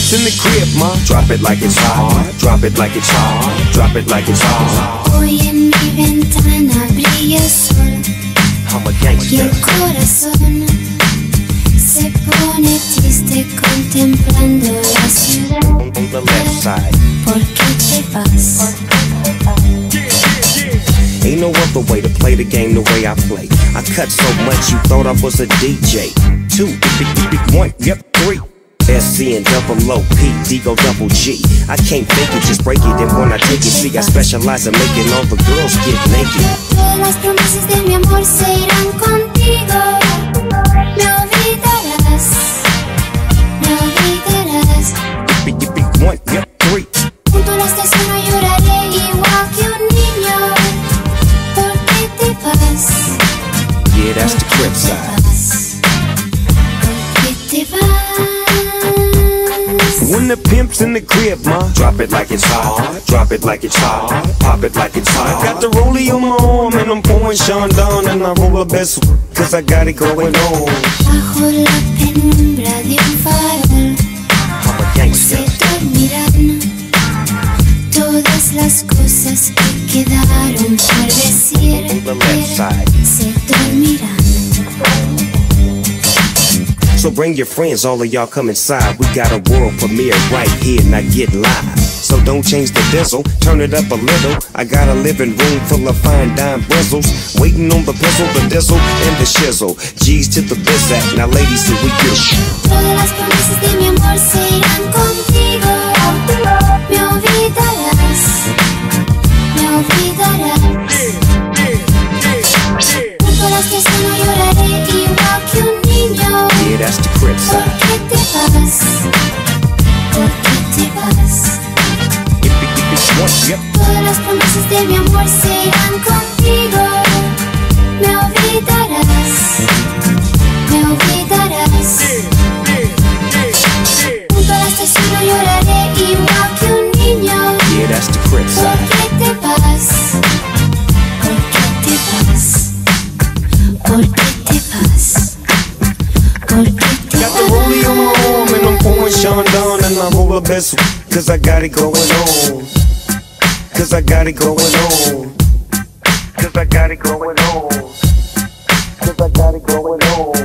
pimps in the crib, ma. Drop it like it's hot, drop it like it's hot, drop it like it's hot. Hoy en mi ventana brilla el sol y el corazón se pone triste contemplando la ciudad. ¿Por qué te vas? Ain't no other way to play the game the way I play. I cut so much you thought I was a DJ. 2, 1, yep, 3. SC and double O, P, D, go double G. I can't fake it, just break it. And when I take it, see, I specialize in making all the girls get naked. Todas las promesas de mi amor se irán contigo. Me olvidarás, me olvidarás. 1, yep, 3. Junto a la estación no lloraré igual que un niño. ¿Por qué te vas? Yeah, that's the crib side. ¿Por qué te vas? When the pimp's in the crib, ma. Drop it like it's hot, drop it like it's hot, pop it like it's hot. Got the rollie on my arm and I'm pouring Sean down and I roll the best cause I got it going on. Bajo la penumbra de un farol se dormirán todas las cosas que quedaron por decir. Se dormirán. So bring your friends, all of y'all come inside. We got a world premiere right here, now get live. So don't change the diesel, turn it up a little. I got a living room full of fine dime bristles, waiting on the pistol, the diesel, and the shizzle. G's to the bizac, now ladies, here we go. Todas las promesas de mi amor se irán contigo. Me olvidarás, me olvidarás. Junto a la estación no lloraré igual que un niño. Yeah, that's the crib side. ¿Por qué te vas? ¿Por qué te vas? Yep. Todas las promesas de mi amor se irán contigo. Me olvidarás, me olvidarás. Junto a la estación no lloraré igual que un niño. Yeah, that's the crib side. ¿Por qué te vas? ¿Por qué te vas? ¿Por qué te vas? ¿Por qué te Got the rollie on my arm and I'm pouring Sean down and I roll the best cause I got it going on. Cause I got it going on. Cause I got it going on. Cause I got it going on.